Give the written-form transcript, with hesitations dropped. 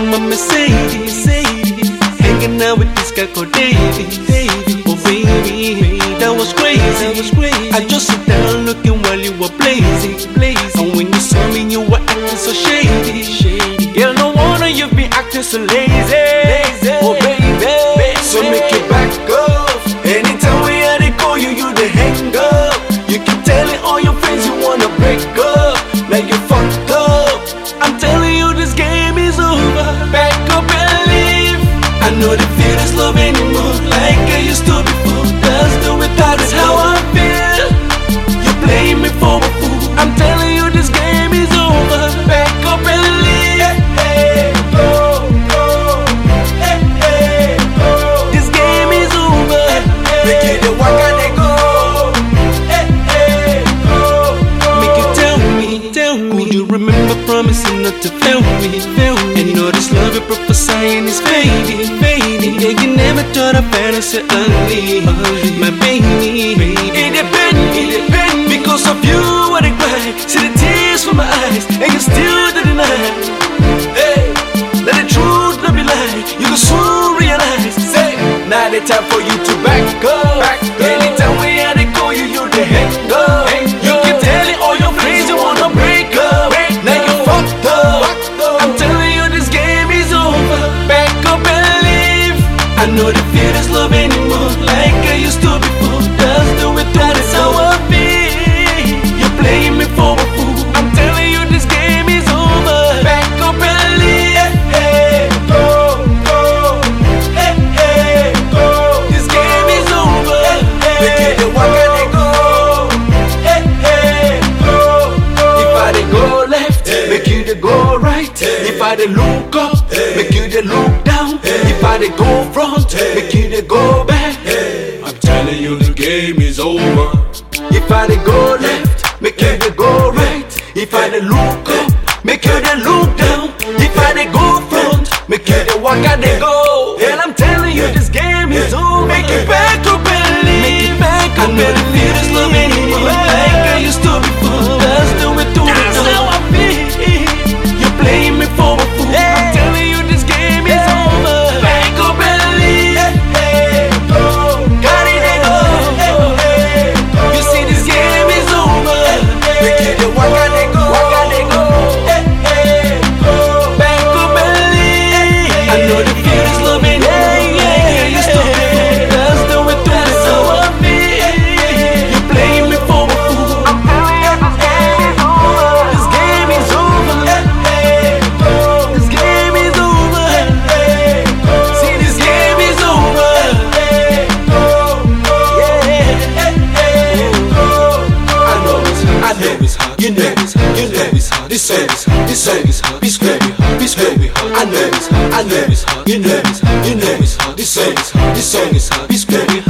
my Mercedes, hanging out with this guy called David. Oh baby, that was crazy. I just sit down looking while you were blazing. And when you saw me, you were acting so shady. Girl, no wonder you've been acting so lazy. Oh baby, So make it back up. Anytime we had to call you, you the hang up. You keep telling all your friends you wanna break up. Now you fucked up. I'm telling you this game is over. Back up and leave. I know the feel is love anymore like I used to before. Let's do it, that is how I feel. You play me for a fool. I'm telling you this game is over. Back up and leave. Hey, go, go. Hey, hey, go. This game is over. Make it the walk and they go. Hey, hey, go, go. Make you tell me, could you remember promising not to fail me? And all this love you're prophesying is fading. Yeah, you never thought I fantasy only, my baby. It depends, Because of you I cry, see the tears from my eyes, and you still deny. hey, Let the truth not be lie, you will soon realize. say, now the time for you to back up. Anytime we had to call you, you the hang up. You keep telling all your friends you wanna break up. Now you fucked up. I'm telling you this game is over. Back up and leave. I know the feel is love anymore like I used to before. Just do it, that is how I feel. You're playing me for a fool. I'm telling you this game is over. Back up and leave. Hey, go, go. Hey, hey, go. This game is over. Make it the walk and they go. Hey, hey, go, go. If I dey go left, make you dey go right. If I dey look up, make you dey look down. If I dey go front, make you dey go back. I'm telling you the game is over. If I dey go left, make you dey go right. If I dey look up, make you dey look down. If I dey go front, make you dey walk and dey go. And I'm telling you this game is over. Make it back up and leave. Make it back up and feel this love anymore like I used to before. Let's do it, That's how I feel. You're playing me for a fool. I'm telling you this game is over. Back up and leave. Hey, go. Got it, they go. Hey, go. You see this game is over. Make it the walk and they go. Hey, hey, go. Back up and leave. I know the feel is love anymore like I used to before. Let's do it, that's how I feel. You're playing me for a fool. I'm telling you this game is over. This game is over. Hey, go. This game is over. Hey, go. See, this game is over. Hey, go, go. Yeah. Hey, go, go. I know it's hard. You know it's hard. This song is hard. Be square, be square. I know it's hard. You know it's hard. This song is hard. Be square.